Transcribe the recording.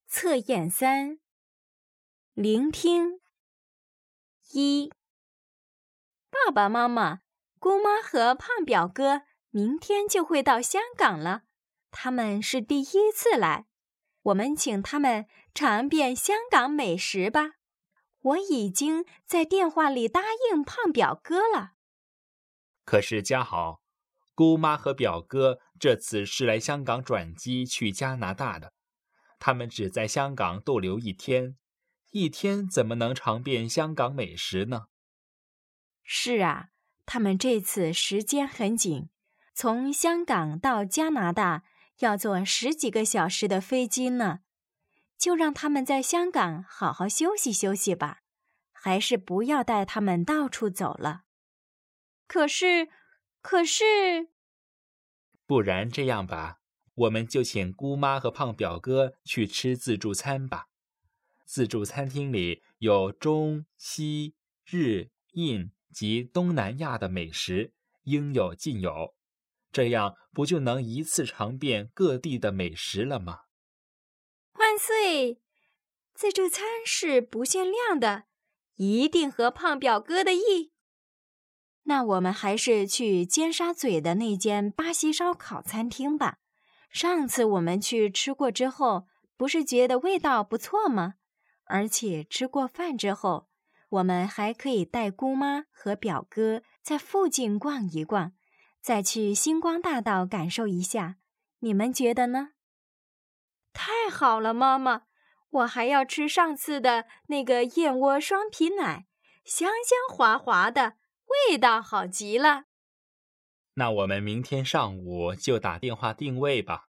测验3，聆听。1，爸爸妈妈、姑妈和胖表哥明天就会到香港了，他们是第一次来，我们请他们尝遍香港美食吧。我已经在电话里答应胖表哥了。 可是家豪，姑妈和表哥这次是来香港转机去加拿大的，他们只在香港逗留1天，1天怎么能尝遍香港美食呢？ 是啊，他们这次时间很紧，从香港到加拿大要坐10几个小时的飞机呢。就让他们在香港好好休息休息吧，还是不要带他们到处走了。可是， 不然这样吧，我们就请姑妈和胖表哥去吃自助餐吧。自助餐厅里有中西日印及东南亚的美食，应有尽有，这样不就能一次尝遍各地的美食了吗？ 万岁！自助餐是不限量的，一定合胖表哥的意。那我们还是去尖沙咀的那间巴西烧烤餐厅吧。上次我们去吃过之后，不是觉得味道不错吗？而且吃过饭之后，我们还可以带姑妈和表哥在附近逛一逛，再去星光大道感受一下。你们觉得呢？太好了，妈妈！我还要吃上次的那个燕窝双皮奶，香香滑滑的，味道好极了。 那我们明天上午就打电话定位吧。